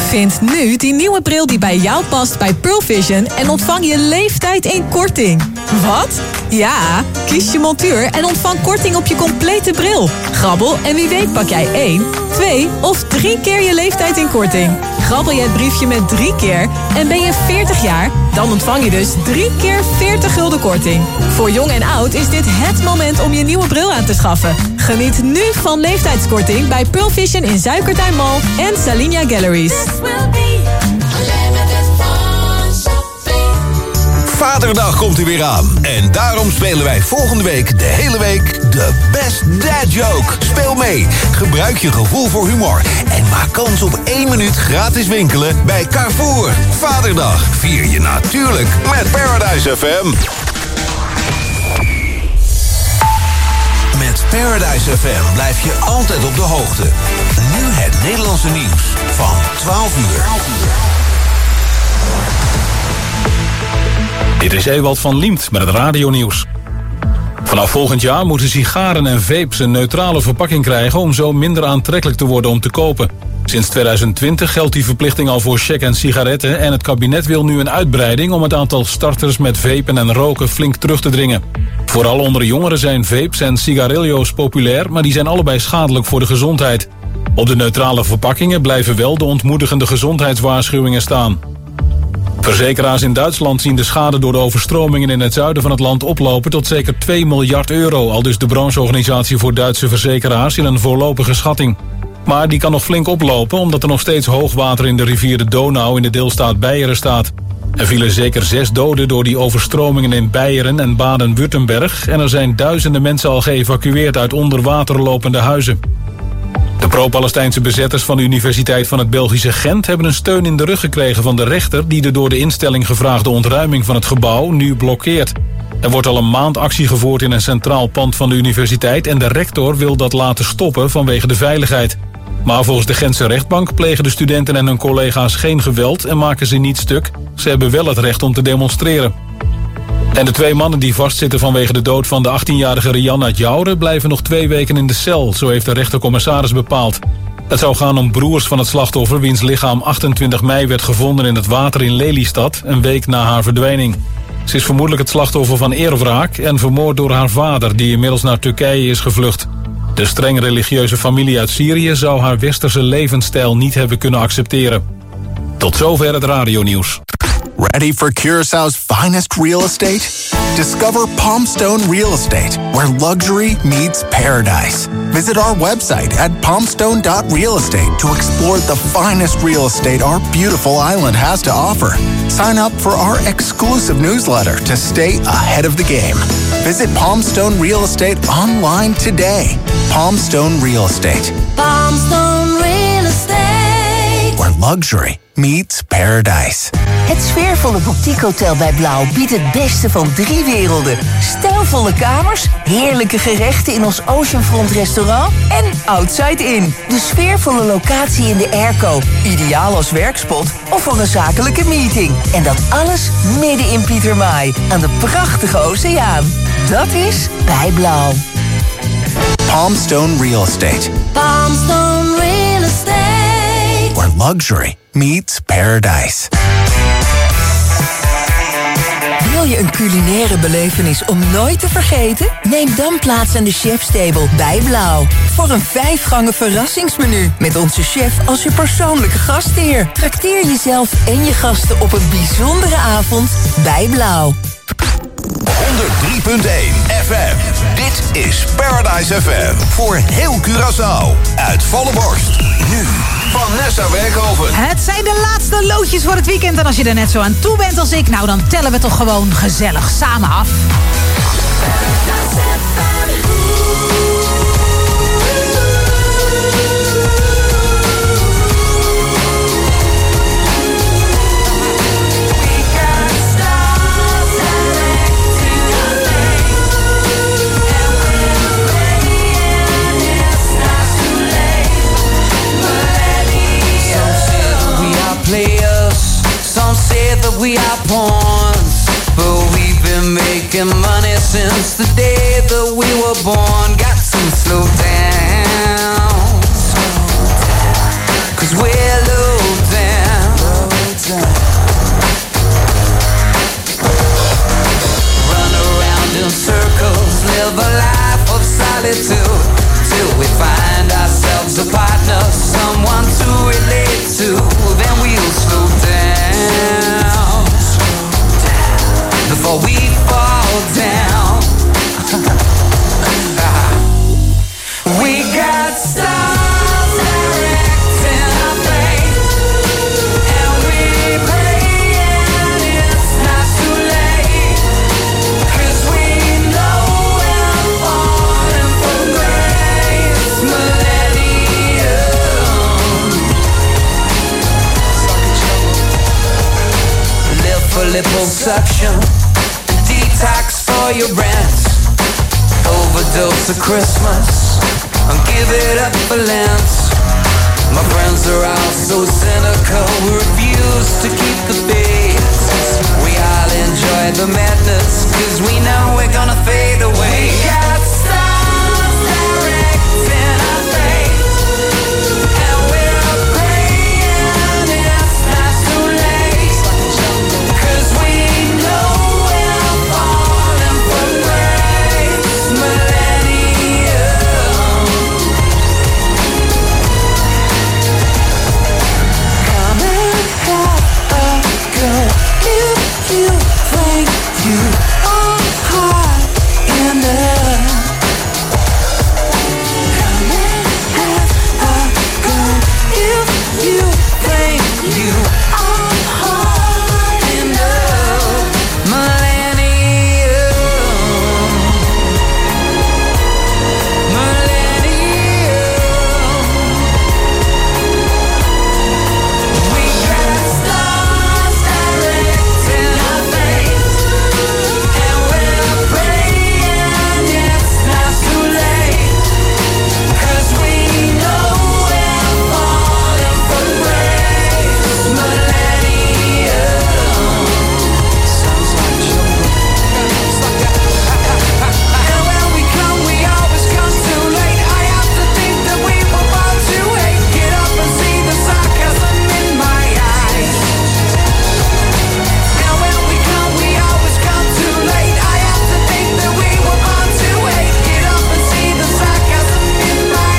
Vind nu die nieuwe bril die bij jou past bij Pearl Vision en ontvang je leeftijd in korting. Wat? Ja, kies je montuur en ontvang korting op je complete bril. Grabbel en wie weet pak jij 1, 2 of 3 keer je leeftijd in korting. Grabbel je het briefje met 3 keer en ben je 40 jaar... dan ontvang je dus 3 keer 40 gulden korting. Voor jong en oud is dit het moment om je nieuwe bril aan te schaffen. Geniet nu van leeftijdskorting bij Pearl Vision in Zuikertuin Mall en Salinia Galleries. Vaderdag komt er weer aan. En daarom spelen wij volgende week de hele week de Best Dad Joke. Speel mee, gebruik je gevoel voor humor en maak kans op 1 minuut gratis winkelen bij Carrefour. Vaderdag vier je natuurlijk met Paradise FM. Met Paradise FM blijf je altijd op de hoogte. Nu het Nederlandse nieuws van 12 uur. Dit is Ewald van Liemt met het radionieuws. Vanaf volgend jaar moeten sigaren en vapes een neutrale verpakking krijgen om zo minder aantrekkelijk te worden om te kopen. Sinds 2020 geldt die verplichting al voor check en sigaretten en het kabinet wil nu een uitbreiding om het aantal starters met vapen en roken flink terug te dringen. Vooral onder jongeren zijn vapes en sigarillo's populair, maar die zijn allebei schadelijk voor de gezondheid. Op de neutrale verpakkingen blijven wel de ontmoedigende gezondheidswaarschuwingen staan. Verzekeraars in Duitsland zien de schade door de overstromingen in het zuiden van het land oplopen tot zeker 2 miljard euro, aldus de brancheorganisatie voor Duitse verzekeraars in een voorlopige schatting. Maar die kan nog flink oplopen omdat er nog steeds hoogwater in de rivier de Donau in de deelstaat Beieren staat. Er vielen zeker 6 doden door die overstromingen in Beieren en Baden-Württemberg en er zijn duizenden mensen al geëvacueerd uit onder water lopende huizen. De pro-Palestijnse bezetters van de Universiteit van het Belgische Gent hebben een steun in de rug gekregen van de rechter die de door de instelling gevraagde ontruiming van het gebouw nu blokkeert. Er wordt al een maand actie gevoerd in een centraal pand van de universiteit en de rector wil dat laten stoppen vanwege de veiligheid. Maar volgens de Gentse rechtbank plegen de studenten en hun collega's geen geweld en maken ze niet stuk. Ze hebben wel het recht om te demonstreren. En de 2 mannen die vastzitten vanwege de dood van de 18-jarige Rianne uit Jouren blijven nog 2 weken in de cel, zo heeft de rechtercommissaris bepaald. Het zou gaan om broers van het slachtoffer wiens lichaam 28 mei werd gevonden in het water in Lelystad, een week na haar verdwijning. Ze is vermoedelijk het slachtoffer van eerwraak en vermoord door haar vader, die inmiddels naar Turkije is gevlucht. De streng religieuze familie uit Syrië zou haar westerse levensstijl niet hebben kunnen accepteren. Tot zover het radionieuws. Ready for Curaçao's finest real estate? Discover Palmstone Real Estate, where luxury meets paradise. Visit our website at palmstone.realestate to explore the finest real estate our beautiful island has to offer. Sign up for our exclusive newsletter to stay ahead of the game. Visit Palmstone Real Estate online today. Palmstone Real Estate. Palmstone Real Estate. Where luxury meets paradise. Het sfeervolle boutiquehotel bij Blauw biedt het beste van 3 werelden. Stijlvolle kamers, heerlijke gerechten in ons Oceanfront restaurant en Outside Inn. De sfeervolle locatie in de airco. Ideaal als werkspot of voor een zakelijke meeting. En dat alles midden in Pietermaai, aan de prachtige oceaan. Dat is bij Blauw. Palmstone Real Estate. Palmstone Real Estate. Where luxury meets paradise. Wil je een culinaire belevenis om nooit te vergeten? Neem dan plaats aan de chefstable bij Blauw. Voor een 5-gangen verrassingsmenu met onze chef als je persoonlijke gastheer. Trakteer jezelf en je gasten op een bijzondere avond bij Blauw. 103.1 FM. Dit is Paradise FM. Voor heel Curaçao. Uit volle borst. Nu Vanessa Werkhoven. Het zijn de laatste loodjes voor het weekend. En als je er net zo aan toe bent als ik, nou dan tellen we toch gewoon gezellig samen af. Players, some say that we are pawns, but we've been making money since the day that we were born. Got to slow down, 'cause we're low down. to, then we'll slow down before we fall down. We got stars directing our fate, and we praying it's not too late, 'cause we know we're falling from grace. Millennium. Live for liposuction, detox for your rent, overdose of Christmas, and give it up for Lent. My friends are all so cynical, we refuse to keep the faith. We all enjoy the madness, 'cause we know we're gonna fade away. We got stars directing our fate, and we're praying it's not too late, 'cause we know we're falling from grace. Millennium. Come and have a go if you think you are hot enough. Come and have a go if you think you are hot enough. Millennium. We got stars directing our fate, and we're praying it's not too late, 'cause we know we're falling from grace. Millennium. Sounds like jungle. And when we come, we always come too late. I have to think that we were born to hate. Get up and see the sarcasm in my eyes. And when we come, we always come too late. I have to think that we were born to hate. Get up and see the sarcasm in my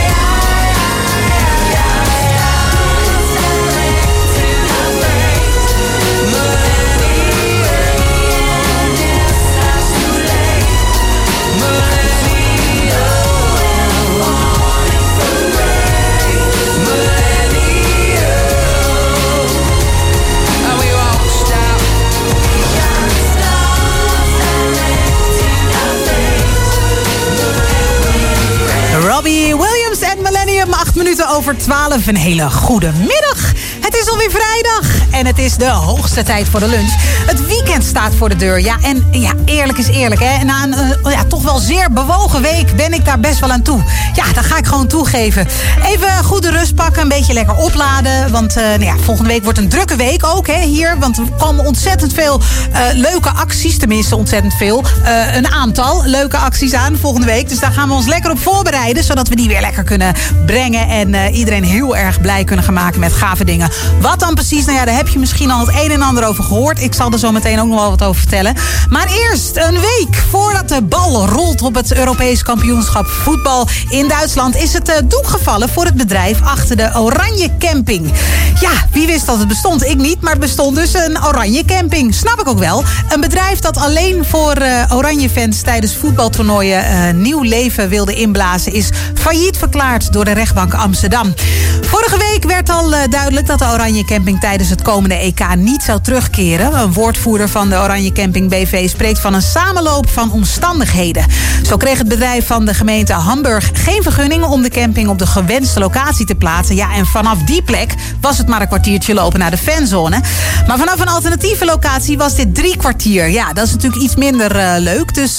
Robbie Williams en Millennium, 8 minuten over 12. Een hele goede middag. Het is alweer vrijdag en het is de hoogste tijd voor de lunch. Het weekend staat voor de deur. Ja, en ja, eerlijk is eerlijk, hè. Na een toch wel zeer bewogen week ben ik daar best wel aan toe. Ja, dat ga ik gewoon toegeven. Even goede rust pakken, een beetje lekker opladen. Want volgende week wordt een drukke week ook, hè, hier. Want er komen ontzettend veel leuke acties. Tenminste, ontzettend veel. Een aantal leuke acties aan volgende week. Dus daar gaan we ons lekker op voorbereiden. Zodat we die weer lekker kunnen brengen. En iedereen heel erg blij kunnen gaan maken met gave dingen. Wat dan precies? Nou ja, daar heb je misschien al het een en ander over gehoord. Ik zal er zo meteen ook nog wel wat over vertellen. Maar eerst, een week voordat de bal rolt op het Europees kampioenschap voetbal in Duitsland, is het doek gevallen voor het bedrijf achter de Oranje Camping. Ja, wie wist dat het bestond? Ik niet, maar het bestond dus een Oranje Camping. Snap ik ook wel. Een bedrijf dat alleen voor Oranje-fans tijdens voetbaltoernooien nieuw leven wilde inblazen, is failliet verklaard door de rechtbank Amsterdam. Vorige week werd al duidelijk dat de Oranje Camping tijdens het komende EK niet zou terugkeren. Een woordvoerder van de Oranje Camping BV spreekt van een samenloop van omstandigheden. Zo kreeg het bedrijf van de gemeente Hamburg geen vergunning om de camping op de gewenste locatie te plaatsen. Ja, en vanaf die plek was het maar een kwartiertje lopen naar de fanzone. Maar vanaf een alternatieve locatie was dit 3 kwartier. Ja, dat is natuurlijk iets minder leuk. Dus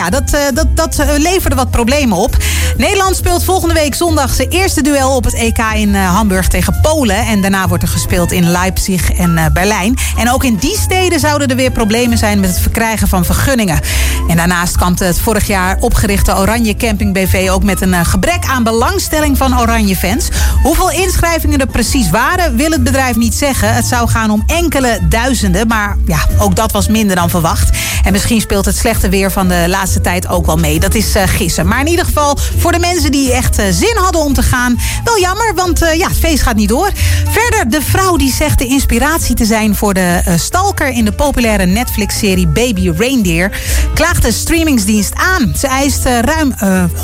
dat leverde wat problemen op. Nederland speelt volgende week zondag zijn eerste duel op het EK in Hamburg tegen Polen. En daarna wordt er gespeeld in Leipzig en Berlijn. En ook in die steden zouden er weer problemen zijn met het verkrijgen van vergunningen. En daarnaast kampte het vorig jaar opgerichte Oranje Camping BV ook met een gebrek aan belangstelling van Oranje-fans. Hoeveel inschrijvingen er precies waren, wil het bedrijf niet zeggen. Het zou gaan om enkele duizenden, maar ja, ook dat was minder dan verwacht. En misschien speelt het slechte weer van de laatste tijd ook wel mee. Dat is gissen. Maar in ieder geval, Voor de mensen die echt zin hadden om te gaan, wel jammer, want het feest gaat niet door. Verder, de vrouw die zegt de inspiratie te zijn voor de stalker in de populaire Netflix-serie Baby Reindeer, klaagt de streamingsdienst aan. Ze eist ruim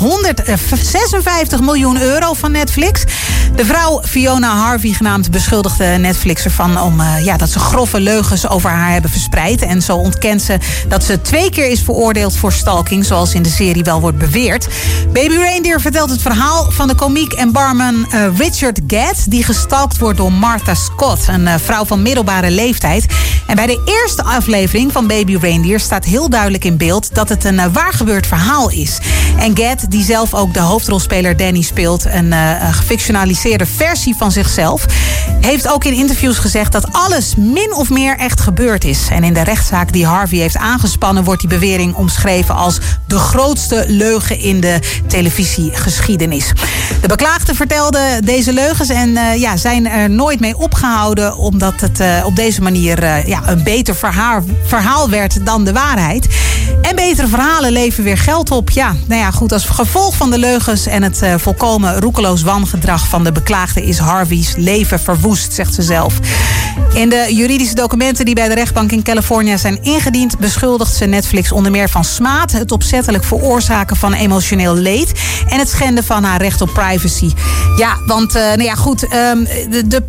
156 miljoen euro van Netflix. De vrouw Fiona Harvey genaamd beschuldigde Netflix ervan om dat ze grove leugens over haar hebben verspreid. En zo ontkent ze dat ze 2 keer is veroordeeld voor stalking, zoals in de serie wel wordt beweerd. Baby Reindeer vertelt het verhaal van de komiek en barman Richard Gadd, die gestalkt wordt door Martha Scott, een vrouw van middelbare leeftijd. En bij de eerste aflevering van Baby Reindeer staat heel duidelijk in beeld dat het een waargebeurd verhaal is. En Gadd, die zelf ook de hoofdrolspeler Danny speelt, een gefictionaliseerde versie van zichzelf, heeft ook in interviews gezegd dat alles min of meer echt gebeurd is. En in de rechtszaak die Harvey heeft aangespannen wordt die bewering omschreven als de grootste leugen in de televisiegeschiedenis. De beklaagde vertelde deze leugens en zijn er nooit mee opgehouden, omdat het op deze manier een beter verhaal werd dan de waarheid. En betere verhalen leveren weer geld op. Goed, als gevolg van de leugens en het volkomen roekeloos wangedrag van de beklaagde is Harvey's leven verwoest, zegt ze zelf. In de juridische documenten die bij de rechtbank in Californië zijn ingediend, beschuldigt ze Netflix onder meer van smaad, het opzettelijk veroorzaken van emotioneel leed en het schenden van haar recht op privacy. Ja, want de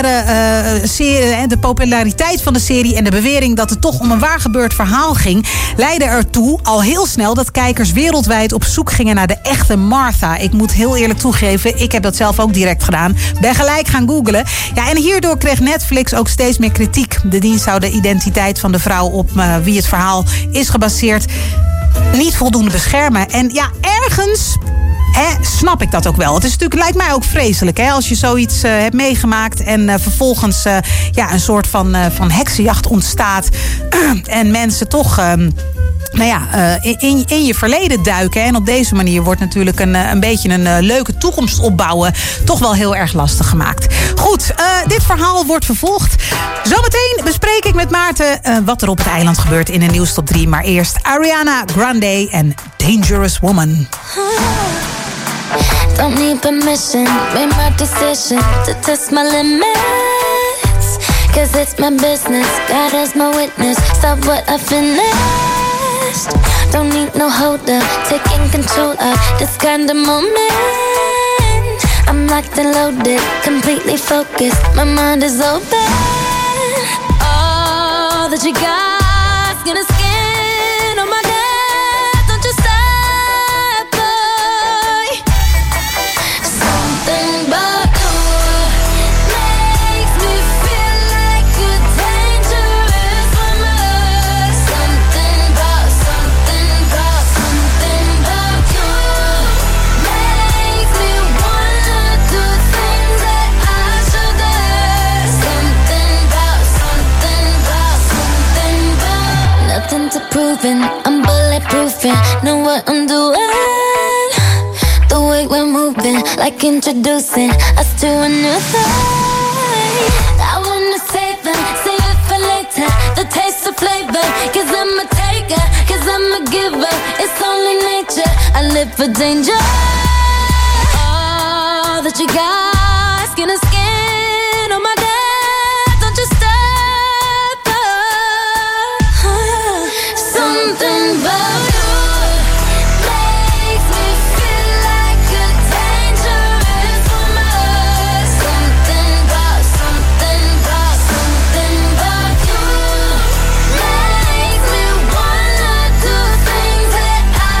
populariteit van de serie en de bewering dat het toch om een waargebeurd verhaal ging, leidde ertoe al heel snel dat kijkers wereldwijd op zoek gingen naar de echte Martha. Ik moet heel eerlijk toegeven, ik heb dat zelf ook direct gedaan. Ben gelijk gaan googlen. Ja, en hierdoor kreeg Netflix ook steeds meer kritiek. De dienst zou de identiteit van de vrouw op wie het verhaal is gebaseerd niet voldoende beschermen. En ergens snap ik dat ook wel. Het is natuurlijk, lijkt mij ook vreselijk, als je zoiets hebt meegemaakt en vervolgens een soort van heksenjacht ontstaat en mensen toch in je verleden duiken. En op deze manier wordt natuurlijk een beetje een leuke toekomst opbouwen toch wel heel erg lastig gemaakt. Goed, dit verhaal wordt vervolgd. Zometeen bespreek ik met Maarten wat er op het eiland gebeurt in de nieuwstop 3. Maar eerst Ariana Grande en Dangerous Woman. Don't need permission, made my decision to test my limits. Cause it's my business, God as my witness. Stop what I finished. Don't need no holder, taking control of this kind of moment. I'm locked and loaded, completely focused. My mind is open. All that you got's gonna skin on my neck. Don't you stop, boy. Something about you makes me feel like a dangerous woman. Something about you makes me wanna do things that I shouldn't. Something about nothing to proving. I'm bulletproofing, know what I'm doing. The way we're moving, like introducing us to a new thing. I wanna save it for later. The taste of flavor, cause I'm a taker, cause I'm a giver. It's only nature, I live for danger. All that you got, skin and skin on my death. Don't you stop, something about you makes me feel like a dangerous woman. Something about you makes me wanna do things that I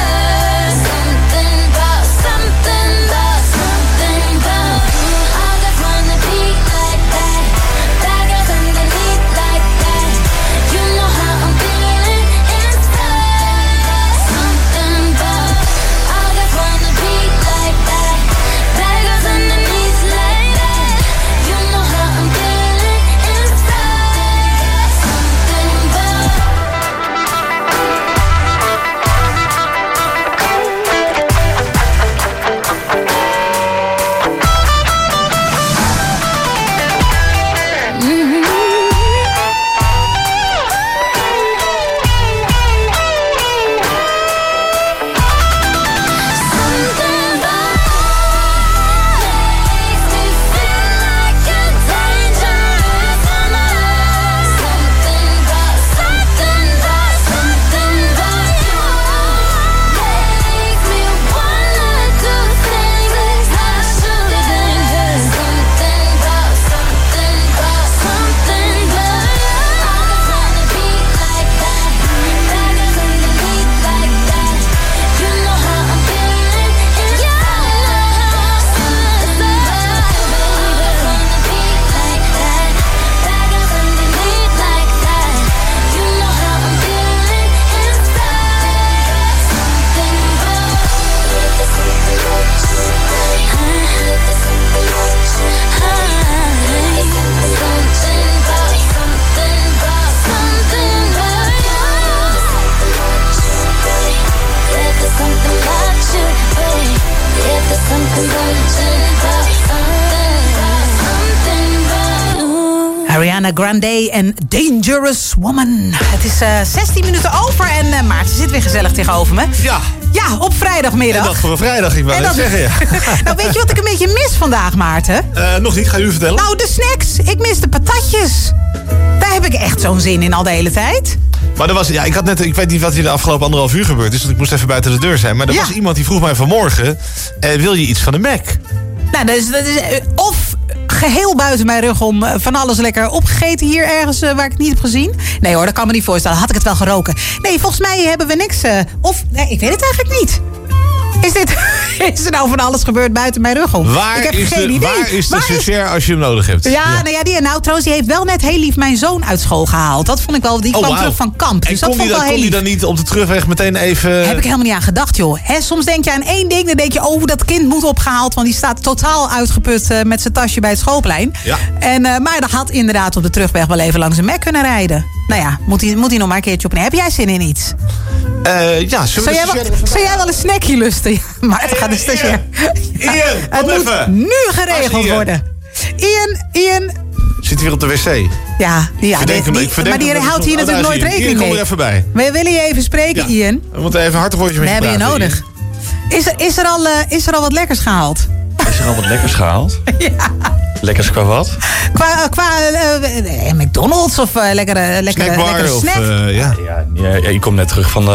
shouldn't. Something about you. I got Ariana Grande en Dangerous Woman. Het is 16 minuten over en Maarten zit weer gezellig tegenover me. Ja. Ja, op vrijdagmiddag. En dat voor een vrijdag, ik wou net zeggen. Ja. Nou, weet je wat ik een beetje mis vandaag, Maarten? Nog niet, ga u vertellen. Nou, de snacks. Ik mis de patatjes. Daar heb ik echt zo'n zin in al de hele tijd. Maar er was, ja, ik weet niet wat hier de afgelopen 1,5 uur gebeurd is, dus ik moest even buiten de deur zijn. Maar er was iemand die vroeg mij vanmorgen, wil je iets van de Mac? Nou, dat is of geheel buiten mijn rug om van alles lekker opgegeten hier ergens waar ik het niet heb gezien. Nee hoor, dat kan me niet voorstellen. Had ik het wel geroken. Nee, volgens mij hebben we niks. Nee, ik weet het eigenlijk niet. Is er nou van alles gebeurd buiten mijn rug om? Waar ik heb geen idee. Waar is de stagiair als je hem nodig hebt? Ja. Nou trouwens, die heeft wel net heel lief mijn zoon uit school gehaald. Dat vond ik wel, die kwam terug van kamp. Dus dat vond ik wel heel lief. Kon die dan niet op de terugweg meteen even... Heb ik helemaal niet aan gedacht, joh. Soms denk je aan één ding, dan denk je, dat kind moet opgehaald, want die staat totaal uitgeput met zijn tasje bij het schoolplein. Ja. Maar dat had inderdaad op de terugweg wel even langs een Mac kunnen rijden. Nou ja, moet hij nog maar een keertje op. Heb jij zin in iets? Ja, zou jij wel een snackje lusten? Ja, maar het gaat de stagiair. Ian, het moet even. Nu geregeld worden. Ian. Zit hij weer op de wc? Ja, maar die houdt hier natuurlijk nooit rekening mee. Ian, kom er even bij. We willen je even spreken, Ian. We moeten even een hartig woordje met je praten. We hebben je nodig. Is er al wat lekkers gehaald? Is er al wat lekkers gehaald? Ja. Lekkers qua wat? Qua McDonald's of lekkere snack? Ja, ik kom net terug van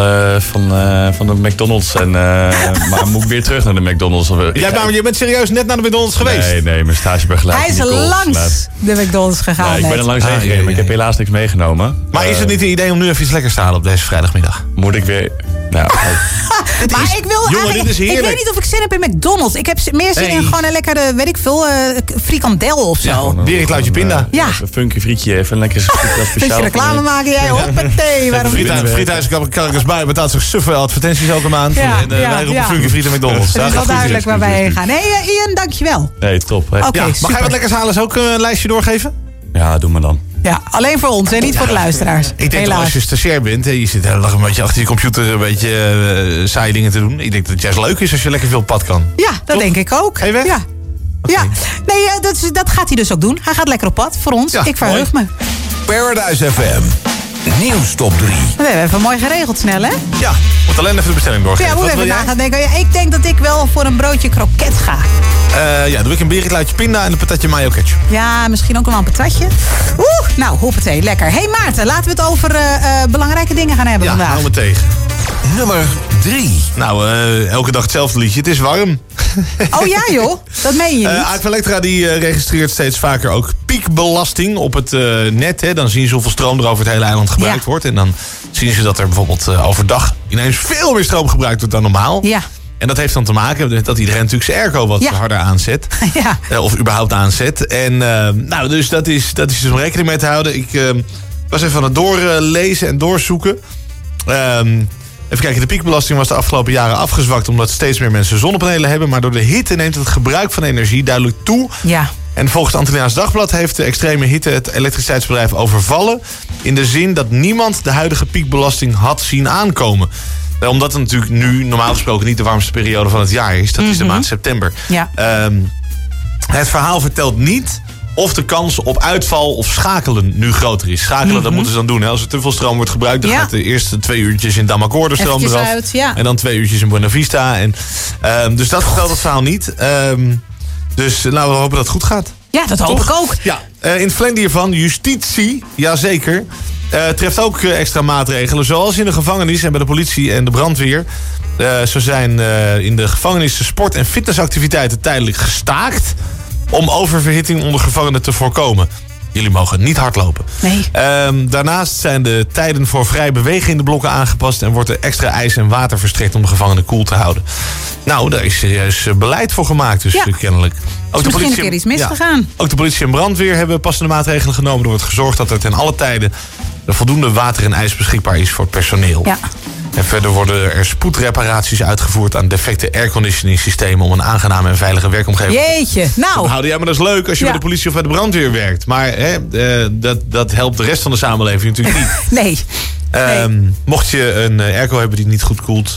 de McDonald's. Maar moet ik weer terug naar de McDonald's? Je bent serieus net naar de McDonald's geweest? Nee, mijn stagebegeleider. Hij is langs de McDonald's gegaan. Nee, ik ben er langs heen gegaan, maar ik heb helaas niks meegenomen. Maar is het niet een idee om nu even iets lekkers te halen op deze vrijdagmiddag? Moet ik weer... Nou, maar ik wil eigenlijk... Ik weet niet of ik zin heb in McDonald's. Ik heb meer zin in gewoon een lekkere, weet ik veel, frikandel of zo. Weer een kluitje pinda. Ja. Een funky frietje, even een lekker speciaal. Beetje reclame maken jij, hoppatee. Friethuis Karkensbui betaalt zich zoveel advertenties elke maand. En wij roepen funky friet en McDonald's. Het is wel duidelijk waar wij heen gaan. Nee, Ian, dankjewel. Nee, top. Okay, mag jij wat lekkers halen? Zou ik een lijstje doorgeven? Ja, doe maar dan. Ja, alleen voor ons en niet voor de luisteraars. Ik denk dat als je stagiair bent, je zit de hele dag een beetje achter je computer een beetje saaie dingen te doen. Ik denk dat het juist leuk is als je lekker veel op pad kan. Ja, dat denk ik ook. Ga je weg? Ja. Okay. Ja, nee, dat gaat hij dus ook doen. Hij gaat lekker op pad voor ons. Ja, ik verheug me. Paradise FM. Nieuws top 3. We hebben even mooi geregeld snel, hè? Ja, moet alleen even de bestelling doorgeven. Ja, moet even na gaan denken. Ja, ik denk dat ik wel voor een broodje kroket ga. Doe ik een biergluitje pinda en een patatje mayo ketchup. Ja, misschien ook wel een patatje. Nou, hoppatee, lekker. Hey Maarten, laten we het over belangrijke dingen gaan hebben vandaag. Ja, hou me tegen. Nummer 3. Nou, elke dag hetzelfde liedje. Het is warm. Oh ja joh, dat meen je niet. Aqualectra die registreert steeds vaker ook piekbelasting op het net. Hè. Dan zien ze hoeveel stroom er over het hele eiland gebruikt wordt. En dan zien ze dat er bijvoorbeeld overdag ineens veel meer stroom gebruikt wordt dan normaal. Ja. En dat heeft dan te maken met dat iedereen natuurlijk zijn airco wat harder aanzet. Ja. Of überhaupt aanzet. En dus dat is dus om rekening mee te houden. Ik was even aan het doorlezen en doorzoeken. Even kijken, de piekbelasting was de afgelopen jaren afgezwakt omdat steeds meer mensen zonnepanelen hebben. Maar door de hitte neemt het gebruik van energie duidelijk toe. Ja. En volgens het Antilliaans Dagblad heeft de extreme hitte het elektriciteitsbedrijf overvallen. In de zin dat niemand de huidige piekbelasting had zien aankomen. Omdat het natuurlijk nu normaal gesproken niet de warmste periode van het jaar is. Dat is de maand september. Ja. Het verhaal vertelt niet of de kans op uitval of schakelen nu groter is. Schakelen, dat moeten ze dan doen. Hè. Als er te veel stroom wordt gebruikt, dan gaat de eerste 2 uurtjes in Damacor de stroom eraf. Uit, en dan 2 uurtjes in Buena Vista. Dus dat vertelt het verhaal niet. Dus laten we hopen dat het goed gaat. Ja, dat hoop ik ook. Ja, in het verlengde hiervan, justitie, jazeker, treft ook extra maatregelen. Zoals in de gevangenis en bij de politie en de brandweer. Zo zijn in de gevangenis de sport- en fitnessactiviteiten tijdelijk gestaakt om oververhitting onder gevangenen te voorkomen. Jullie mogen niet hardlopen. Nee. Daarnaast zijn de tijden voor vrij bewegen in de blokken aangepast en wordt er extra ijs en water verstrekt om de gevangenen koel te houden. Nou, daar is serieus beleid voor gemaakt, dus kennelijk. Ook de politie, een keer iets misgegaan. Ook de politie en brandweer hebben passende maatregelen genomen. Er wordt gezorgd dat er ten alle tijden voldoende water en ijs beschikbaar is voor het personeel. Ja. En verder worden er spoedreparaties uitgevoerd aan defecte airconditioning systemen om een aangename en veilige werkomgeving Jeetje, nou. houden. Ja, maar dat is leuk als je bij de politie of bij de brandweer werkt. Maar dat helpt de rest van de samenleving natuurlijk niet. Nee. Mocht je een airco hebben die niet goed koelt,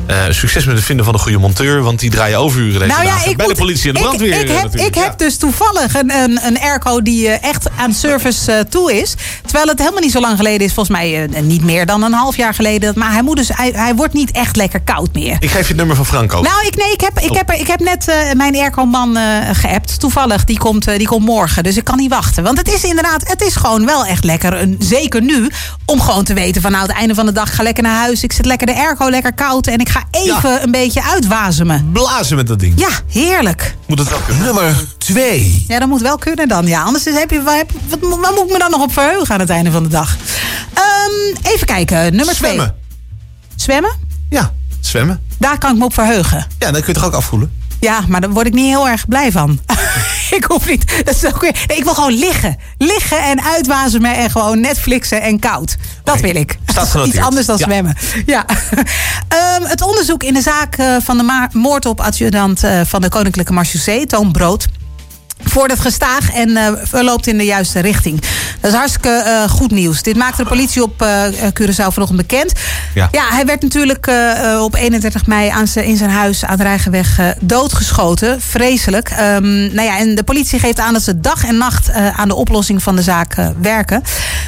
Succes met het vinden van een goede monteur, want die draaien overuren deze dagen. Bij de politie en de brandweer. Ik heb dus toevallig een airco die echt aan service toe is. Terwijl het helemaal niet zo lang geleden is. Volgens mij niet meer dan een half jaar geleden. Maar hij wordt niet echt lekker koud meer. Ik geef je het nummer van Franco. Nou, ik heb net mijn airco-man geappt. Toevallig, die komt morgen. Dus ik kan niet wachten. Want het is gewoon wel echt lekker. Zeker nu, om gewoon te weten van het einde van de dag, ik ga lekker naar huis. Ik zet lekker de airco lekker koud. En ik ga even een beetje uitwazemen. Blazen met dat ding. Ja, heerlijk. Moet het wel kunnen. Nummer 2. Ja, dat moet wel kunnen dan. Ja, anders waar moet ik me dan nog op verheugen aan het einde van de dag? Even kijken, nummer 2. Zwemmen. Zwemmen? Ja, zwemmen. Daar kan ik me op verheugen. Ja, dan kun je toch ook afvoelen? Ja, maar daar word ik niet heel erg blij van. Ik hoef niet. Dat is ook weer, nee, ik wil gewoon liggen. Liggen en uitwazemen en gewoon Netflixen en koud. Dat wil ik. Staat genoteerd. Iets anders dan zwemmen. Ja. Het onderzoek in de zaak van de moord op adjudant van de Koninklijke Marechaussee, Toon Brood, vordert gestaag en verloopt in de juiste richting. Dat is hartstikke goed nieuws. Dit maakte de politie op Curaçao vanochtend bekend. Ja, hij werd natuurlijk op 31 mei in zijn huis aan de Rijgenweg doodgeschoten. Vreselijk. En de politie geeft aan dat ze dag en nacht aan de oplossing van de zaak werken.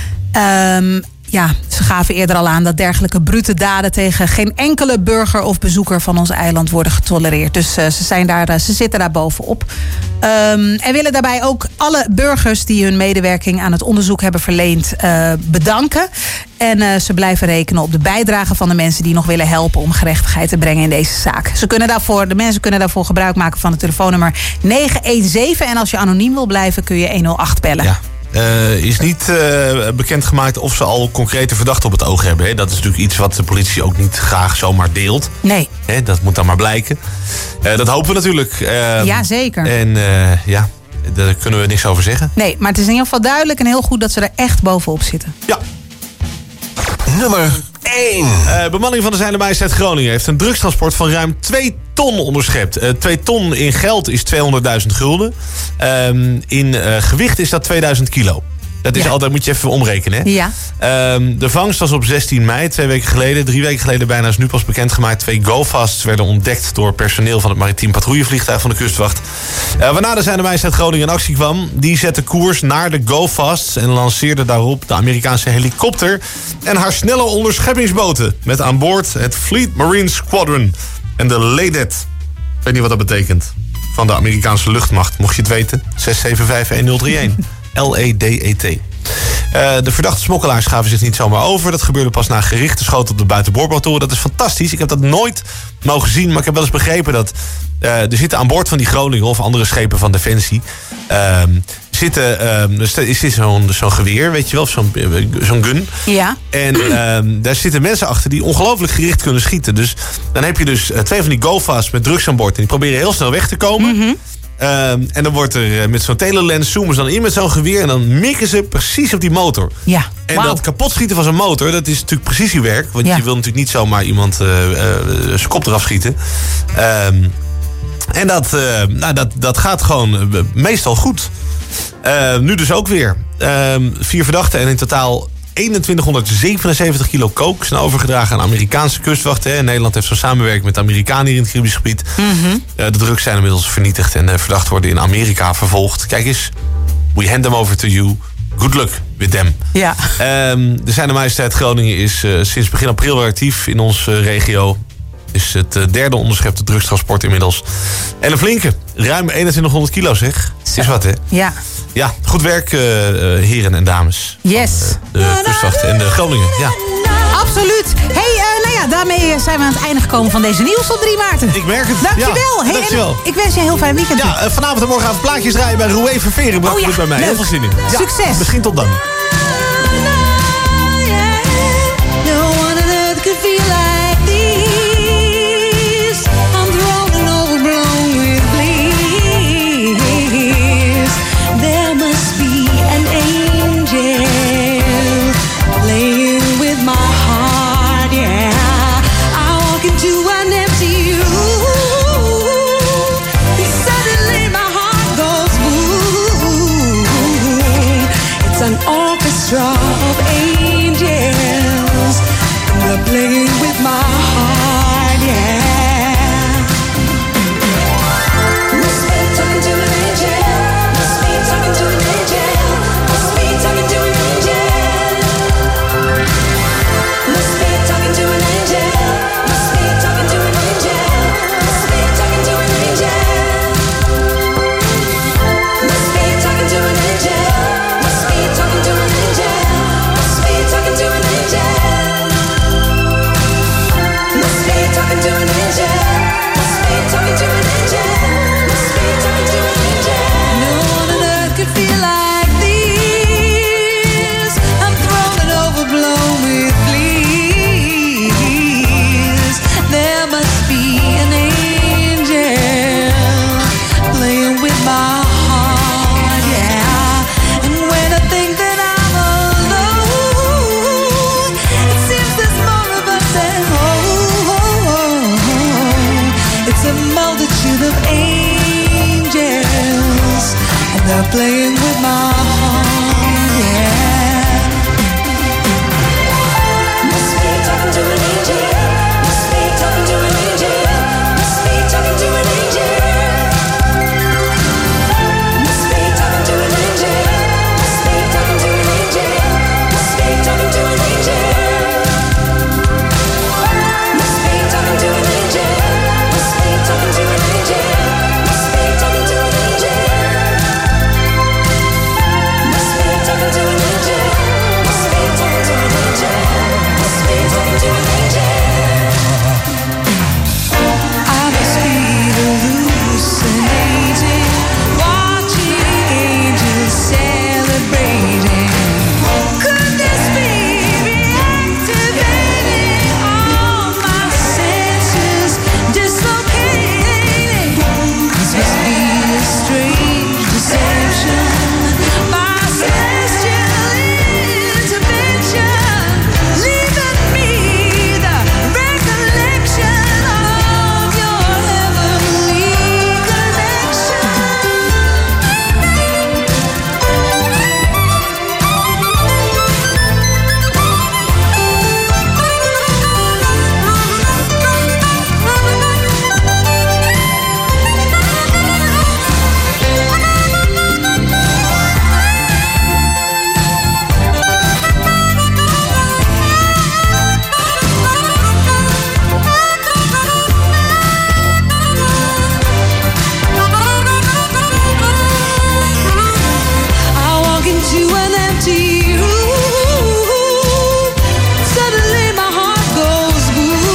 Ze gaven eerder al aan dat dergelijke brute daden tegen geen enkele burger of bezoeker van ons eiland worden getolereerd. Dus ze zitten daar bovenop. En willen daarbij ook alle burgers die hun medewerking aan het onderzoek hebben verleend bedanken. En ze blijven rekenen op de bijdrage van de mensen die nog willen helpen om gerechtigheid te brengen in deze zaak. De mensen kunnen daarvoor gebruik maken van het telefoonnummer 917. En als je anoniem wil blijven kun je 108 bellen. Ja. Is niet bekendgemaakt of ze al concrete verdachten op het oog hebben. Hè? Dat is natuurlijk iets wat de politie ook niet graag zomaar deelt. Nee. Hè? Dat moet dan maar blijken. Dat hopen we natuurlijk. Ja, zeker. En daar kunnen we niks over zeggen. Nee, maar het is in ieder geval duidelijk en heel goed dat ze er echt bovenop zitten. Ja. Nummer 1. Bemanning van de Zijnde Majesteit Groningen heeft een drugstransport van ruim 2 ton onderschept. 2 ton in geld is 200.000 gulden. In gewicht is dat 2000 kilo. Dat is altijd, moet je even omrekenen. Hè? Ja. De vangst was op 16 mei, 2 weken geleden. 3 weken geleden bijna is nu pas bekendgemaakt. 2 go-fasts werden ontdekt door personeel van het maritiem patrouillevliegtuig van de kustwacht. Waarna de Zijnde Majesteit Groningen in actie kwam. Die zette koers naar de go-fasts en lanceerde daarop de Amerikaanse helikopter en haar snelle onderscheppingsboten. Met aan boord het Fleet Marine Squadron en de LADET. Ik weet niet wat dat betekent. Van de Amerikaanse luchtmacht, mocht je het weten. 6751031. LEDET. De verdachte smokkelaars gaven zich niet zomaar over. Dat gebeurde pas na gerichte schoten op de buitenboordmotoren. Dat is fantastisch. Ik heb dat nooit mogen zien. Maar ik heb wel eens begrepen dat er zitten aan boord van die Groningen of andere schepen van Defensie is zo'n geweer, weet je wel, zo'n gun. Ja. En daar zitten mensen achter die ongelooflijk gericht kunnen schieten. Dus dan heb je dus 2 van die go-fasts met drugs aan boord. En die proberen heel snel weg te komen. Mm-hmm. En dan wordt er met zo'n telelens zoomen ze dan in met zo'n geweer en dan mikken ze precies op die motor. Ja. En dat kapotschieten van zo'n motor, dat is natuurlijk precisiewerk. Want je wil natuurlijk niet zomaar iemand zijn kop eraf schieten. En dat gaat gewoon meestal goed. Nu dus ook weer. 4 verdachten en in totaal 2177 kilo coke zijn overgedragen aan de Amerikaanse kustwacht. Nederland heeft zo'n samenwerking met de Amerikanen hier in het Caribisch gebied. Mm-hmm. De drugs zijn inmiddels vernietigd en de verdachten worden in Amerika vervolgd. Kijk eens, we hand them over to you. Good luck with them. Ja. De Zijnde Majesteit Groningen is sinds begin april weer actief in onze regio. Is het derde onderschepte drugstransport inmiddels. En een flinke, ruim 2100 kilo zeg. Is wat, hè? Ja. Ja, goed werk, heren en dames. Yes. De kustwacht en de Groningen, ja. Absoluut. Hey, daarmee zijn we aan het einde gekomen van deze nieuws op 3 maart. Ik merk het. Dankjewel. Ja, dankjewel. Ik wens je een heel fijn weekend. Ja, vanavond en morgenavond plaatjes draaien bij Roué Ververen. Bij mij. Leuk. Heel veel zin in. Ja, succes. Misschien tot dan. Of angels, they're playing with my heart, yeah. They're playing with my heart, yeah. Must be talking to an angel. Must be talking to an angel. Must be talking to an angel. Must be talking to an angel. Must be talking to an angel. Must be talking to an angel. Must be talking to an angel. Must be talking to an angel. Must be talking to an angel. Must be talking to an angel. Must be talking to an angel. Must be talking to an angel. I must be hallucinating, watching angels celebrating. Could this be reactivating all my senses, dislocating? This must be a strange deception, my celestial intervention, leaving me the recollection of your heavenly connection. I walk into an empty room. Suddenly my heart goes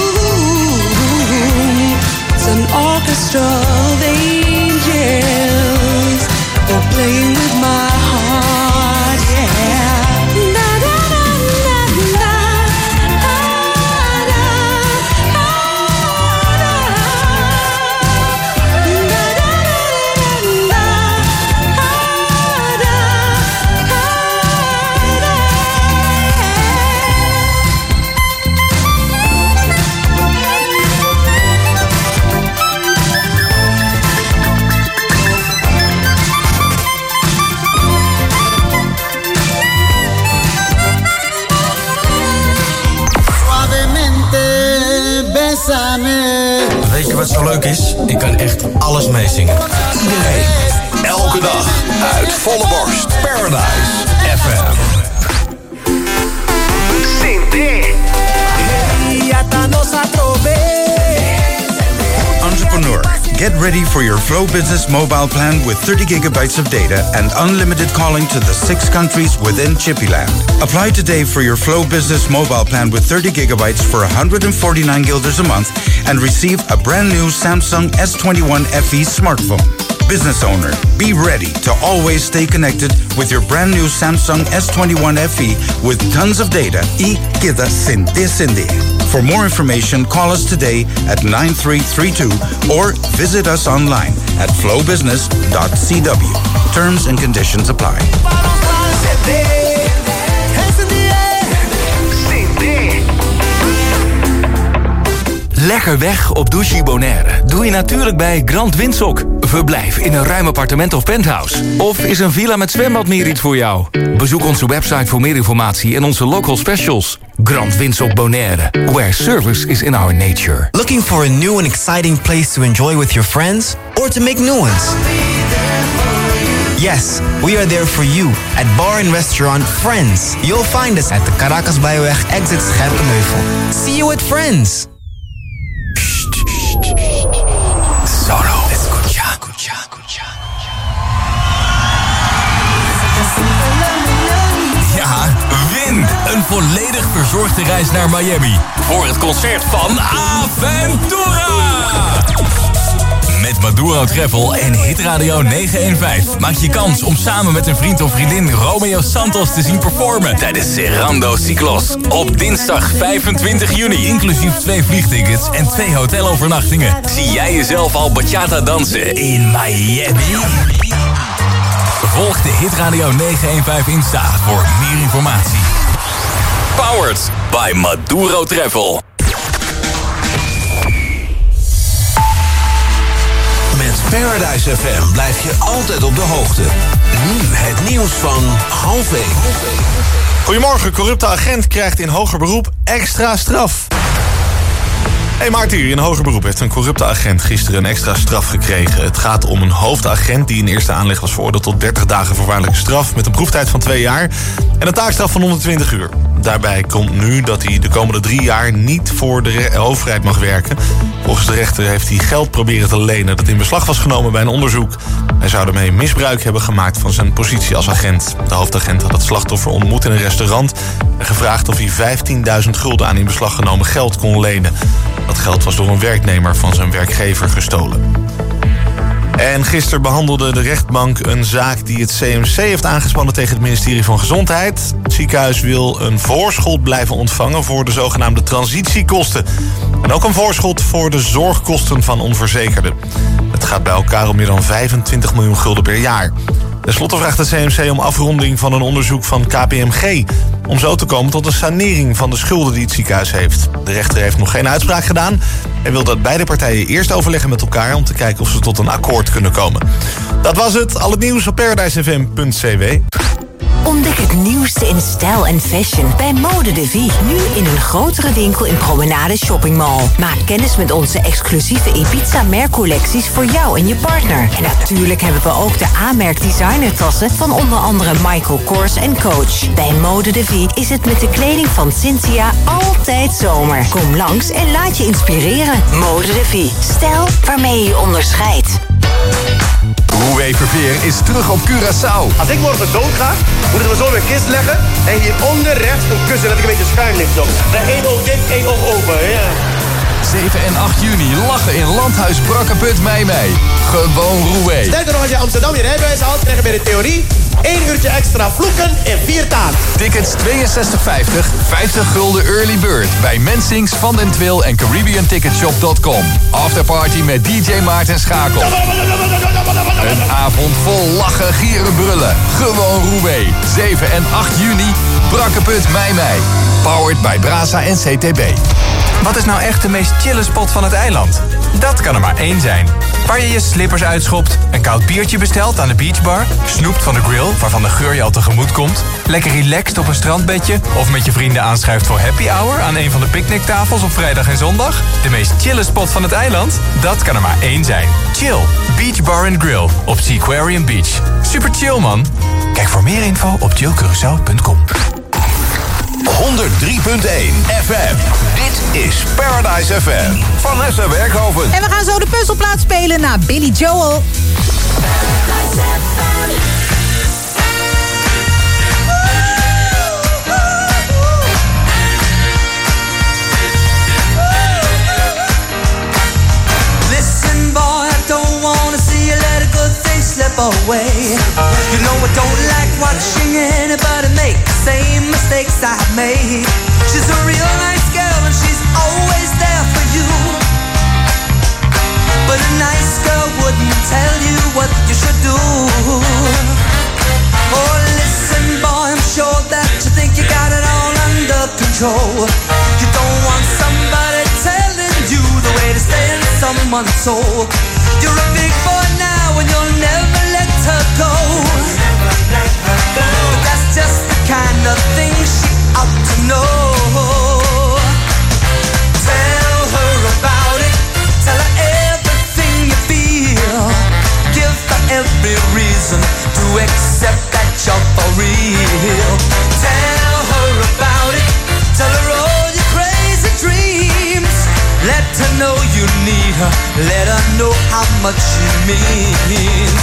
boom. It's an orchestra of angels. They're playing with my heart, yeah. Da da da da da da da Weet je wat zo leuk is? Ik kan echt alles meezingen. Iedereen, elke dag, uit volle borst. Paradise FM. Entrepreneur, get ready for your Flow Business mobile plan with 30 gigabytes of data and unlimited calling to the 6 countries within Chippyland. Apply today for your Flow Business mobile plan with 30 gigabytes for 149 guilders a month and receive a brand new Samsung S21 FE smartphone. Business owner, be ready to always stay connected with your brand new Samsung S21 FE with tons of data y queda sin descender. For more information, call us today at 9332 or visit us online at flowbusiness.cw. Terms and conditions apply. Lekker weg op Douchy Bonaire doe je natuurlijk bij Grand Windsock. Verblijf in een ruim appartement of penthouse. Of is een villa met zwembad meer iets voor jou? Bezoek onze website voor meer informatie en onze local specials. Grand Windsock Bonaire, where service is in our nature. Looking for a new and exciting place to enjoy with your friends? Or to make new ones? Yes, we are there for you at bar and restaurant Friends. You'll find us at the Caracas Byweg exit Scherpenheuvel. See you at Friends. Solo. Ja, win! Een volledig verzorgde reis naar Miami. Voor het concert van Aventura! Met Maduro Travel en Hitradio 915 maak je kans om samen met een vriend of vriendin Romeo Santos te zien performen tijdens Serrando Cyclos op dinsdag 25 juni. Inclusief 2 vliegtickets en 2 hotelovernachtingen. Zie jij jezelf al bachata dansen in Miami? Volg de Hitradio 915 Insta voor meer informatie. Powered by Maduro Travel. Mensen Paradise FM blijft je altijd op de hoogte. Nu het nieuws van 12:30. Goedemorgen, corrupte agent krijgt in hoger beroep extra straf. Hey, Maarten hier in hoger beroep heeft een corrupte agent gisteren een extra straf gekregen. Het gaat om een hoofdagent die in eerste aanleg was veroordeeld tot 30 dagen voorwaardelijke straf met een proeftijd van 2 jaar en een taakstraf van 120 uur. Daarbij komt nu dat hij de komende 3 jaar niet voor de overheid mag werken. Volgens de rechter heeft hij geld proberen te lenen dat in beslag was genomen bij een onderzoek. Hij zou daarmee misbruik hebben gemaakt van zijn positie als agent. De hoofdagent had het slachtoffer ontmoet in een restaurant en gevraagd of hij 15.000 gulden aan in beslag genomen geld kon lenen. Dat geld was door een werknemer van zijn werkgever gestolen. En gisteren behandelde de rechtbank een zaak die het CMC heeft aangespannen tegen het ministerie van Gezondheid. Het ziekenhuis wil een voorschot blijven ontvangen voor de zogenaamde transitiekosten. En ook een voorschot voor de zorgkosten van onverzekerden. Het gaat bij elkaar om meer dan 25 miljoen gulden per jaar. Ten slotte vraagt het CMC om afronding van een onderzoek van KPMG, om zo te komen tot een sanering van de schulden die het ziekenhuis heeft. De rechter heeft nog geen uitspraak gedaan en wil dat beide partijen eerst overleggen met elkaar om te kijken of ze tot een akkoord kunnen komen. Dat was het. Al het nieuws op paradisefm.cw. Ontdek het nieuwste in stijl en fashion bij Mode de Vie. Nu in een grotere winkel in Promenade Shopping Mall. Maak kennis met onze exclusieve Ibiza-merkcollecties voor jou en je partner. En natuurlijk hebben we ook de A-merk designertassen van onder andere Michael Kors en Coach. Bij Mode de Vie is het met de kleding van Cynthia altijd zomer. Kom langs en laat je inspireren. Mode de Vie. Stijl waarmee je je onderscheidt. Rouwé Verveer is terug op Curaçao. Als ik morgen dood ga, moeten we zo weer kist leggen en hieronder rechts een kussen dat ik een beetje schuin ligt zo. De 1 oog dicht, 1 oog open, ja. 7 en 8 juni lachen in Landhuis Brakkeput Mei. Gewoon Rouwé. Sterker nog, als je Amsterdam je rijbewijs haalt, krijg je bij de theorie 1 uurtje extra vloeken en 4 taal. Tickets 62,50, 50 gulden early bird bij Mensings, Van den Twil en CaribbeanTicketShop.com. Afterparty met DJ Maarten Schakel. Een avond vol lachen, gieren, brullen. Gewoon Rouwé. 7 en 8 juni, Brakkeput Mei. Powered by Brasa en CTB. Wat is nou echt de meest chille spot van het eiland? Dat kan er maar één zijn. Waar je je slippers uitschopt, een koud biertje bestelt aan de beachbar, snoept van de grill, waarvan de geur je al tegemoet komt, lekker relaxed op een strandbedje of met je vrienden aanschuift voor happy hour aan een van de picknicktafels op vrijdag en zondag. De meest chille spot van het eiland? Dat kan er maar één zijn. Chill. Beach Bar and Grill op Seaquarium Beach. Super chill, man. Kijk voor meer info op chillcuracao.com. 103.1 FM. Dit is Paradise FM. Vanessa Werkhoven. En we gaan zo de puzzelplaat spelen naar Billy Joel. Listen boy, I don't wanna see you let a good thing slip away. You know I don't like watching anybody make the same mistakes I made. She's a real nice girl and she's always there for you. But a nice girl wouldn't tell you what you should do. Oh listen boy, I'm sure that you think you got it all under control. You don't want somebody telling you the way to stay in someone's soul. You're a big boy now and you'll never let her go. But that's just the kind of thing she ought to know. Tell her about it. Tell her everything you feel. Give her every reason to accept that you're for real. Tell her about it. Tell her all your crazy dreams. Let her know you need her. Let her know how much she means.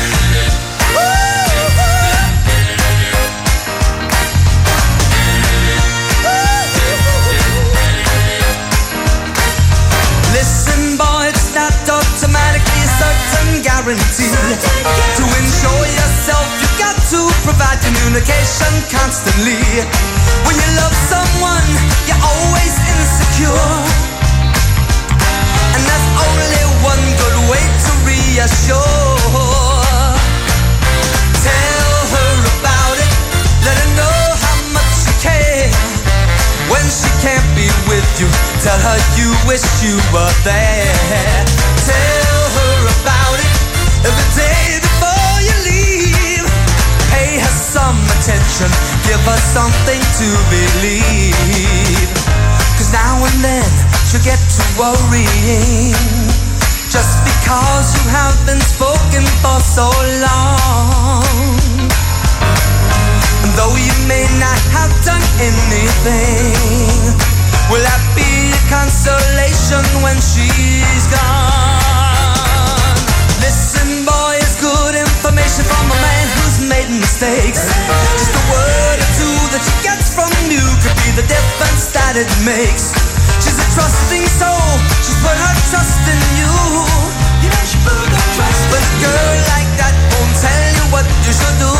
Listen boy, it's not automatically a certain guarantee. To ensure yourself, you got to provide communication constantly. When you love someone, you're always insecure. And that's only one good way to reassure. Tell her about it, let her know how much you care. When she can't be with you, tell her you wish you were there. Tell her about it, consolation, give her something to believe. Cause now and then she'll get to worrying, just because you have been spoken for so long. And though you may not have done anything, will that be a consolation when she's gone? Listen, boy, it's good information from a man who's made mistakes. Just a word or two that she gets from you could be the difference that it makes. She's a trusting soul, she's put her trust in you. You know she put her trust in you. But a girl like that won't tell you what you should do.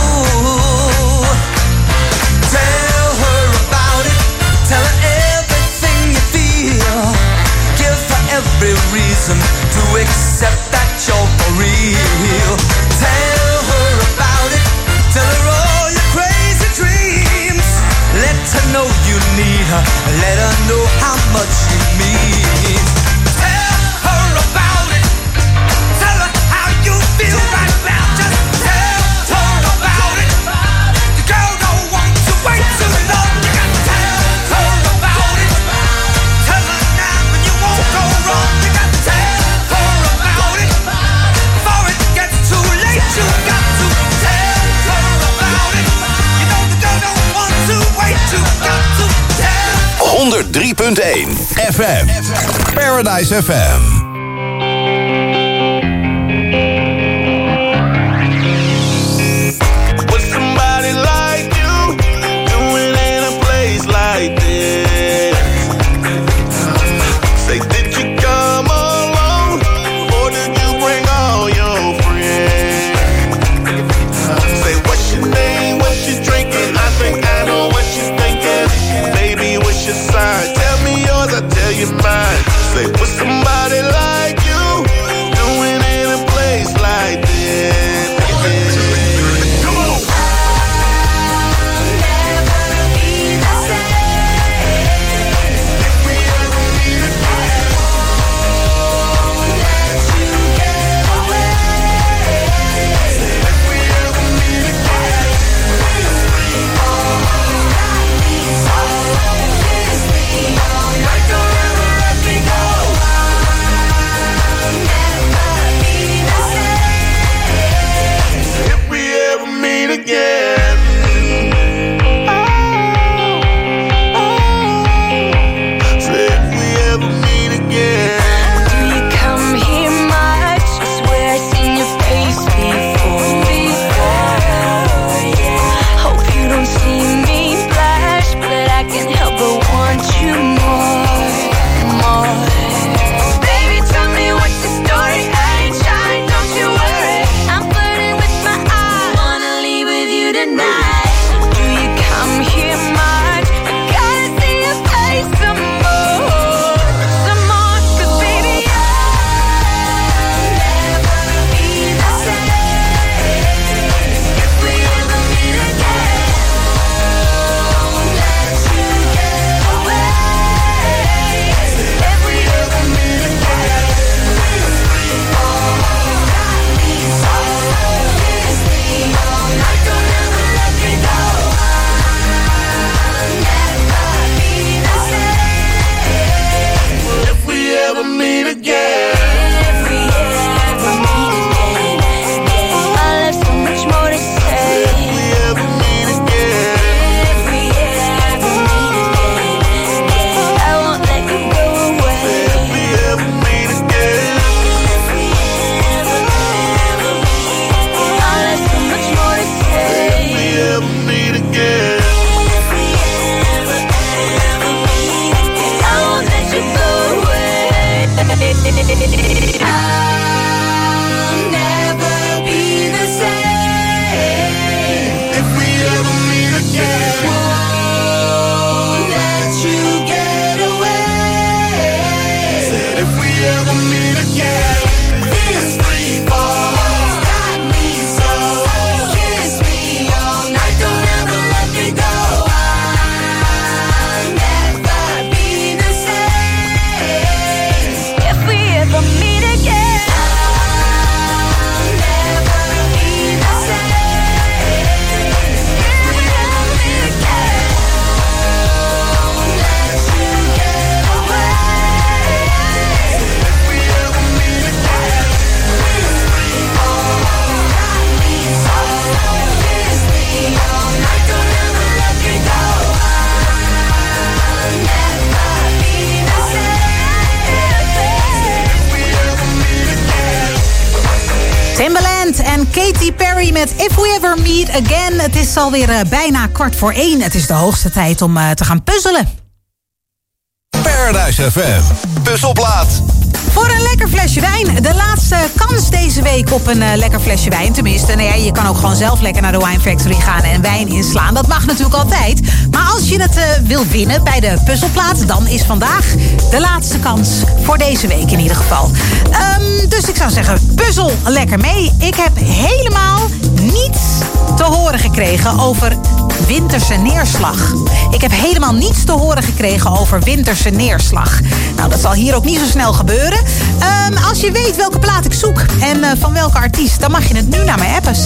Tell her about it, tell her everything you feel. Give her every reason to accept that you're for real. Tell her about it, tell her all your crazy dreams. Let her know you need her, let her know how much you mean. Tell her about it, tell her how you feel right now. Just tell her about it. The girl don't want to wait too long. You got to tell her about it. Tell her now and you won't go wrong. You got to tell her about it before it gets too late. You got to tell her about it. You know the girl don't want to wait. You got to tell. 103.1 FM Paradise FM. With somebody like you doing in a place like this? Say, did you come alone or did you bring all your friends? Say, what's your name, what you drinking? I think I know what you're thinking. Baby, what's your sign? Tell me yours, I tell you mine. Say, with somebody like you doing in a place like this? Katy Perry met If We Ever Meet Again. Het is alweer bijna 1:15. Het is de hoogste tijd om te gaan puzzelen. Paradise FM. Puzzelplaat. Voor een lekker flesje wijn. De laatste kans deze week op een lekker flesje wijn. Tenminste, nee, je kan ook gewoon zelf lekker naar de Wine Factory gaan en wijn inslaan. Dat mag natuurlijk altijd. Maar als je het wil winnen bij de puzzelplaat, dan is vandaag de laatste kans voor deze week in ieder geval. Dus ik zou zeggen, puzzel lekker mee. Ik heb helemaal niets te horen gekregen over winterse neerslag. Ik heb helemaal niets te horen gekregen over winterse neerslag. Nou, dat zal hier ook niet zo snel gebeuren. Als je weet welke plaat ik zoek en van welke artiest, dan mag je het nu naar mij appen. 675-1031.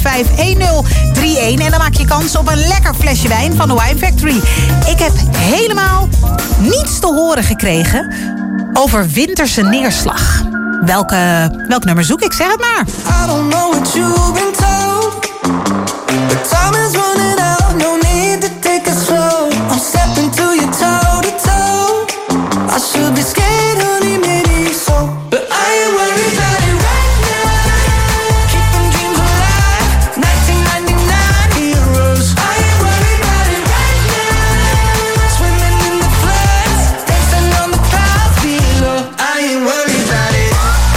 En dan maak je kans op een lekker flesje wijn van de Wine Factory. Ik heb helemaal niets te horen gekregen over winterse neerslag. Welk nummer zoek ik? Zeg het maar. I don't know what you've been told, but time is running out, no need to take it slow. I'm stepping to you toe to toe. I should be scared, honey, maybe so, but I ain't worried about it right now. Keeping dreams alive, 1999 heroes. I ain't worried about it right now. Swimming in the floods, dancing on the clouds below. I ain't worried about it.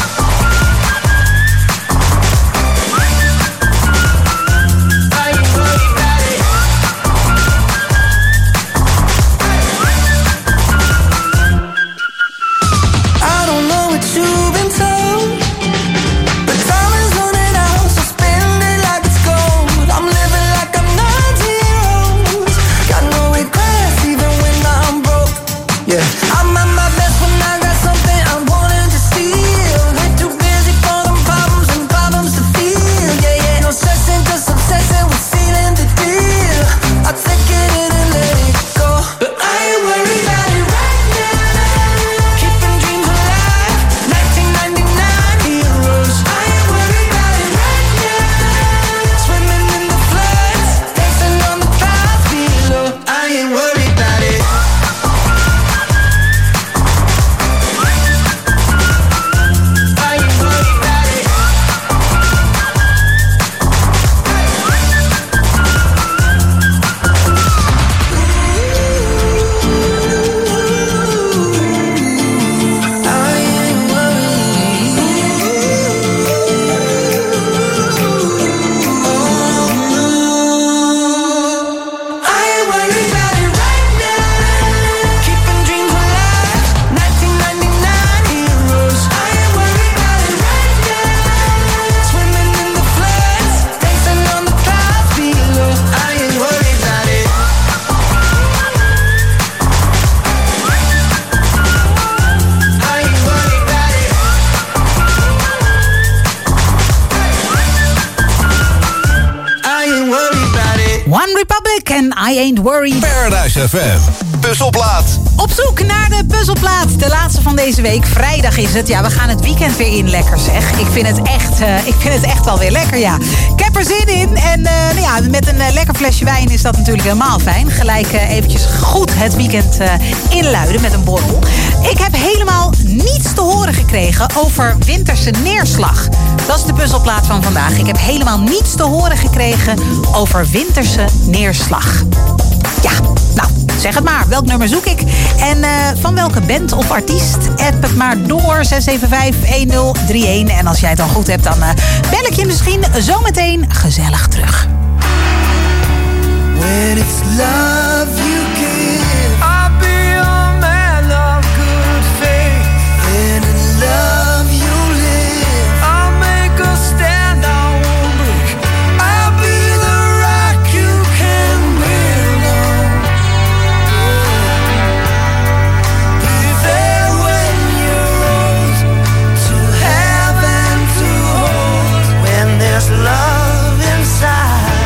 I Ain't Worried. Paradise FM. Puzzelplaat. Op zoek naar de puzzelplaat. De laatste van deze week. Vrijdag is het. Ja, we gaan het weekend weer in. Lekker zeg. Ik vind het echt wel weer lekker, ja. Ik heb er zin in. En met een lekker flesje wijn is dat natuurlijk helemaal fijn. Gelijk eventjes goed het weekend inluiden met een borrel. Ik heb helemaal niets te horen gekregen over winterse neerslag. Dat is de puzzelplaat van vandaag. Ik heb helemaal niets te horen gekregen over winterse neerslag. Ja, nou, zeg het maar. Welk nummer zoek ik? En van welke band of artiest? App het maar door. 675-1031. En als jij het dan goed hebt, dan bel ik je misschien zometeen gezellig terug. When it's love you give, I'll be your man of good faith. And in love you live, I'll make a stand, I won't break. I'll be the rock you can build on. Be there when you're old, to have and to hold. When there's love inside,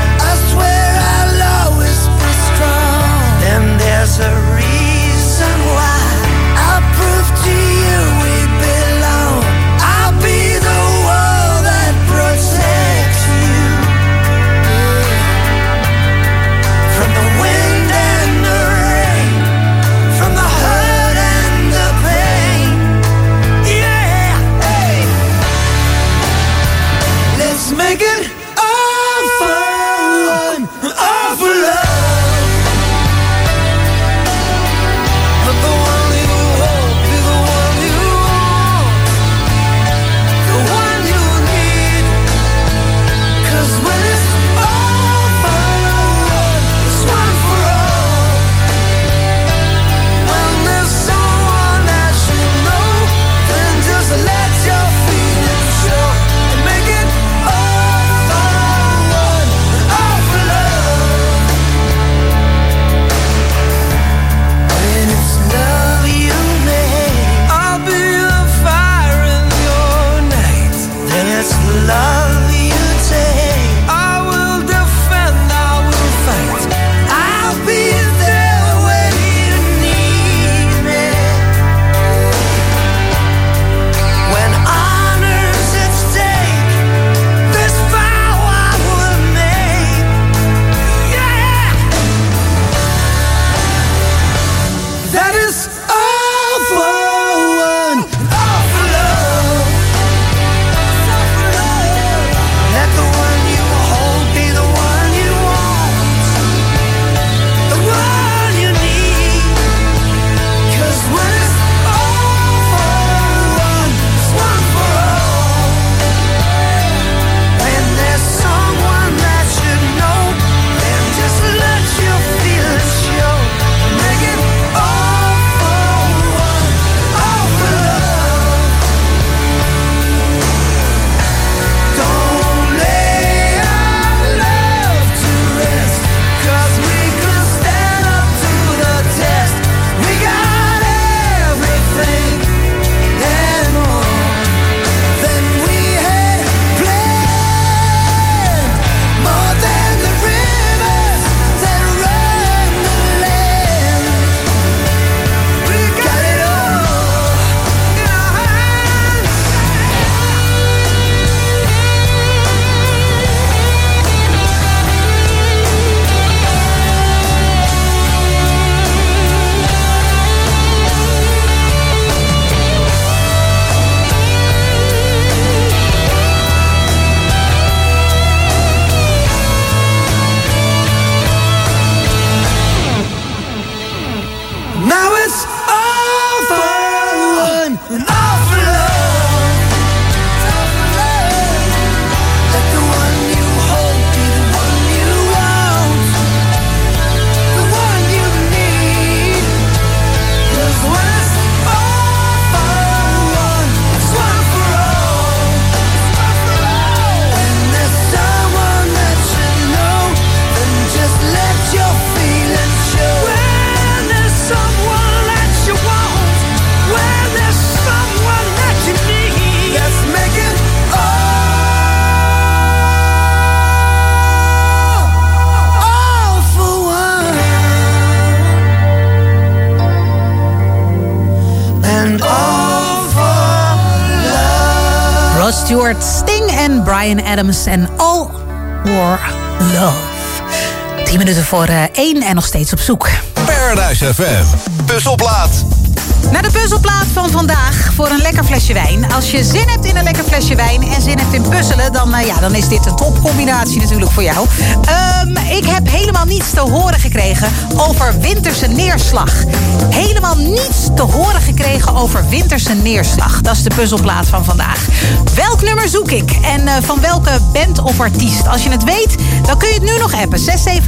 Stewart, Sting en Bryan Adams en All for Love. 10 minuten voor 1 en nog steeds op zoek. Paradise FM, puzzelplaat. Naar de puzzelplaat van vandaag voor een lekker flesje wijn. Als je zin hebt in een lekker flesje wijn en zin hebt in puzzelen... dan is dit een topcombinatie natuurlijk voor jou. Ik heb helemaal niets te horen gekregen over winterse neerslag. Helemaal niets te horen gekregen over winterse neerslag. Dat is de puzzelplaat van vandaag. Welk nummer zoek ik? En van welke band of artiest? Als je het weet, dan kun je het nu nog appen.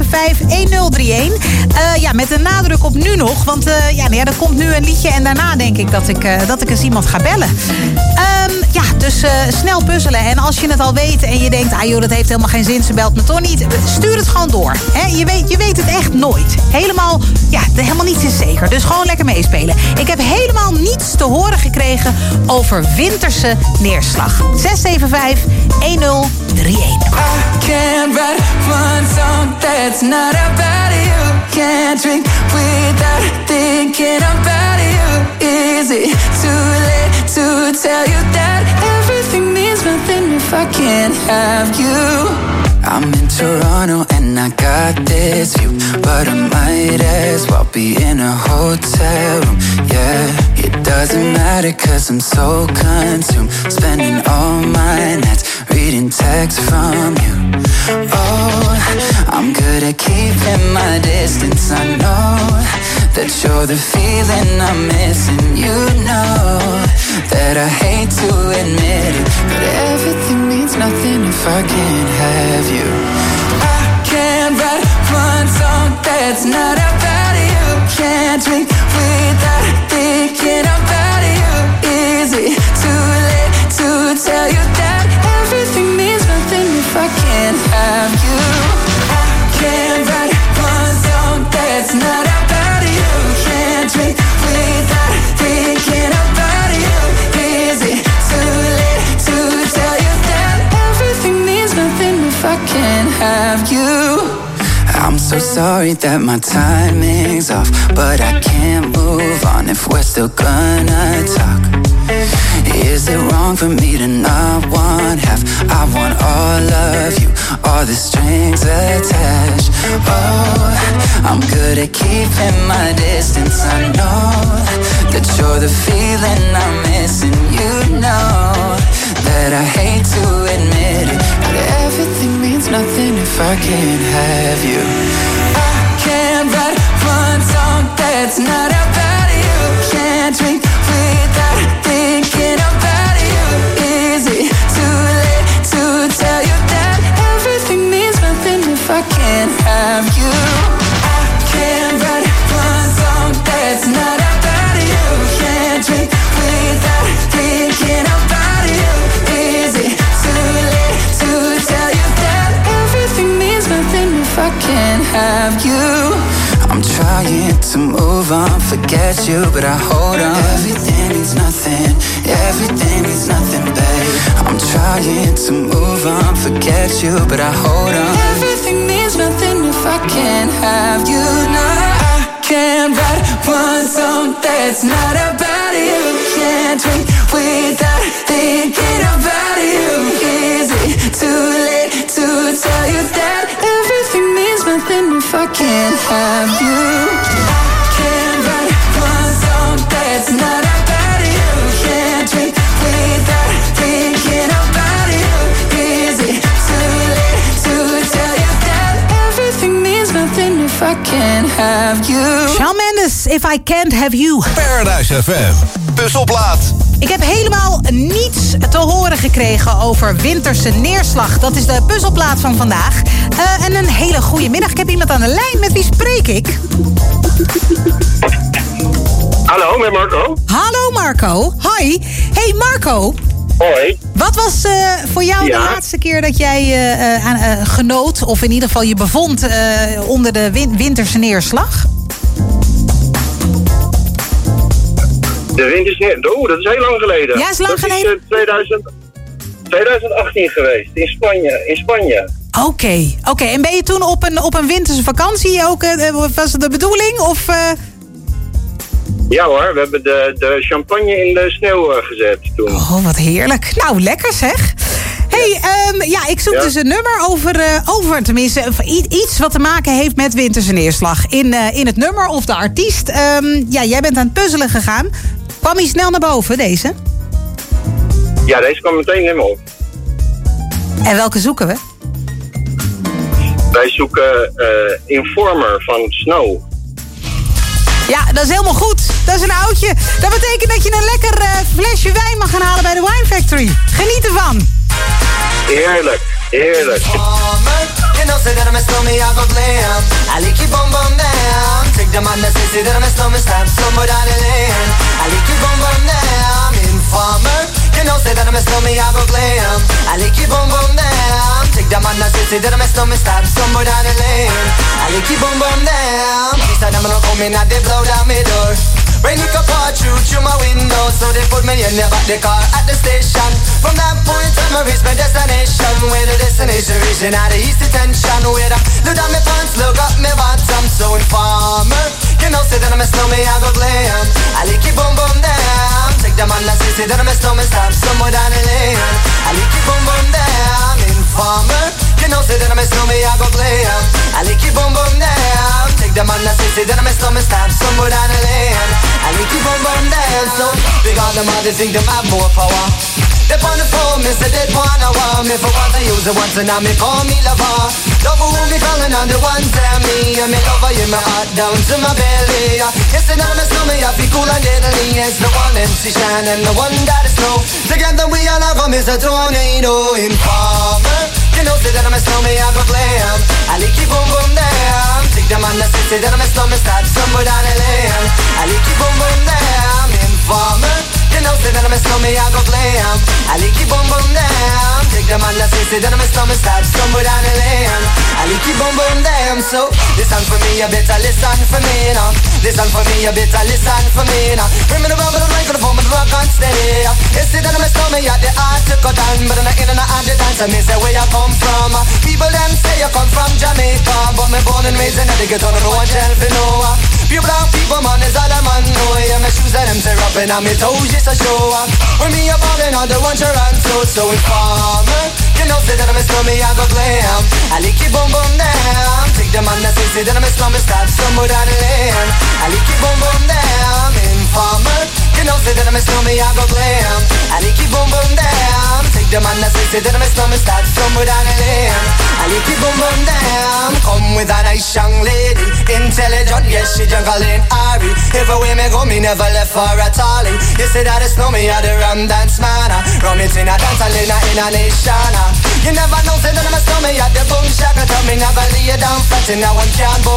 675-1031. Met een nadruk op nu nog. Want er komt nu een liedje en daarna denk ik dat ik eens iemand ga bellen. Dus snel puzzelen. En als je het al weet en je denkt... dat heeft helemaal geen zin, ze belt me toch niet. Stuur het gewoon door. Hè? Je weet het echt nooit. Helemaal niets is zeker. Dus gewoon lekker meespelen. Ik heb helemaal niets te horen gekregen over winterse neerslag. 675-1031. Can't write one song that's not about you. Can't drink without thinking about you. Is it too late to tell you that everything means nothing if I can't have you? I'm in Toronto and I got this view, but I might as well be in a hotel room. Yeah, it doesn't matter 'cause I'm so consumed, spending all my nights reading texts from you. Oh, I'm good at keeping my distance. I know that you're the feeling I'm missing. You know that I hate to admit it, but everything means nothing if I can't have you. I can't write one song that's not about you. Can't drink without thinking about you. Is it too late to tell you that everything means nothing if I can't have you? I can't write one song that's not about you. Can't drink without thinking about you. Is it too late to tell you that everything means nothing if I can't have you? I'm so sorry that my timing's off, but I can't move on if we're still gonna talk. Is it wrong for me to not want half? I want all of you, all the strings attached. Oh, I'm good at keeping my distance. I know that you're the feeling I'm missing. You know that I hate to admit it, but everything means nothing if I can't have you. I can't write one song that's not about you. Can't drink without thinking about you. Is it too late to tell you that everything means nothing if I can't have you? I can't write one song that's not about you. Can't drink without thinking about you. Is it too late to tell you that everything means nothing if I can't have you? I'm trying to move on, forget you, but I hold on. Everything means nothing, everything means nothing, babe. I'm trying to move on, forget you, but I hold on. Everything means nothing if I can't have you. No, I can't write one song that's not about you. Can't drink without thinking about you. Is it too late to tell you that everything means nothing if I can't have you? I can't write one song that's not about you. Can't drink without thinking about you. Is it too late to tell you that everything means nothing if I can't have you? Shawn Mendes, If I Can't Have You. Paradise FM, puzzelplaat. Ik heb helemaal niets te horen gekregen over winterse neerslag. Dat is de puzzelplaat van vandaag. En een hele goede middag. Ik heb iemand aan de lijn. Met wie spreek ik? Hallo, met Marco. Hallo Marco. Hoi. Hey Marco. Hoi. Wat was voor jou de laatste keer dat jij genoot... of in ieder geval je bevond onder de winterse neerslag? De winterse dat is heel lang geleden. Ja, is lang geleden? Dat is 2018 geweest, in Spanje. Oké. En ben je toen op een winterse vakantie ook? Was het de bedoeling? Of... Ja hoor, we hebben de champagne in de sneeuw gezet toen. Oh, wat heerlijk. Nou, lekker zeg. Hey, ik zoek dus een nummer over tenminste, iets wat te maken heeft met winterse neerslag. In het nummer of de artiest. Jij bent aan het puzzelen gegaan. Kwam hij snel naar boven, deze? Ja, deze kwam meteen helemaal op. En welke zoeken we? Wij zoeken Informer van Snow. Ja, dat is helemaal goed. Dat is een oudje. Dat betekent dat je een lekker flesje wijn mag gaan halen bij de Wine Factory. Geniet ervan. Heerlijk, heerlijk. You know, say that I'm a snowman, I go glam. I like you bum bum down. Take the man that say that I'm a snowman, stamp somewhere down the lane. I like you bum bum down. Informer. You know, say that I'm a snowman, I go glam. I like you bum bum down. Take the man that say that I'm a snowman, stamp somewhere down the lane. I like you bum bum down. She said I'm gonna come in and they blow down my door. Rain it could pour through my window, so they put me in the back the car at the station. From that point on I reached my destination, where the destination region out of east detention. Where I look down my pants, look up my bottom, so Informer. You know, say that I'm a snowman, I go glam. I like you bum bum down. Take the man that say that I'm a snowman, stop somewhere down the lane. I like you bum bum down. Informer. You know, say that I'm a snowman, I go glam. I like you bum bum down. Take the man that say that I'm a snowman, stop somewhere down the lane. I like you bum bum down. So big on them all, they think them have more power. They on the phone, me say they wanna want me. For once I use it once and now me call me lover. Love who me calling on the one tell me. And me lover in my heart down to my belly. Yes, and I'm a snowman, I feel cool and deadly. It's the one MC Shine and the one that is snow. Together we all have is a tornado. Informer. You know, say that I'm a snowman, I go glam. I like you boom boom down. Take the man that say that I'm a snowman, start somewhere down the lane. I like you boom boom down. Informer. You know, say that I'm a snowman, I go glam. I like you boom boom down. Take the man that say that I'm a snowman, start somewhere down the lane. I like you boom boom down. So listen for me, you better listen for me now. Listen for me, you better listen for me now. Bring me the rubber, the microphone, but the rock on steady. You say that I'm a snowman, you the art to cut on, but I'm not in and out the dance. I say where you come from. People them say you come from Jamaica, but me born and raised in Connecticut, I don't know what else you know. Pure brown people, man, is all a man know. Yeah, my shoes and them tear up and my toes just a show. When me a ballin', all the ones you run so Informer. You know, say that I'm a snowman, I go glam. I like you boom boom down. Take the man that say that I'm a snowman, start somewhere down the lane. I like you boom boom down. Informer. You know, say that I'm a snowman, I go glam. I like you boom boom down. Take the man that say that I'm a snowman, start somewhere down the lane. I like you boom boom down. Come with a nice young lady, intelligent, yes, she juggling Ari. Everywhere me go, me never left for a tally. You say that it's no me, I the rum dance man. Rum it in a dance, I in a nation. You never know, say that I'm a snowman, I the boom shaka. Tell me never lay down flat in a one can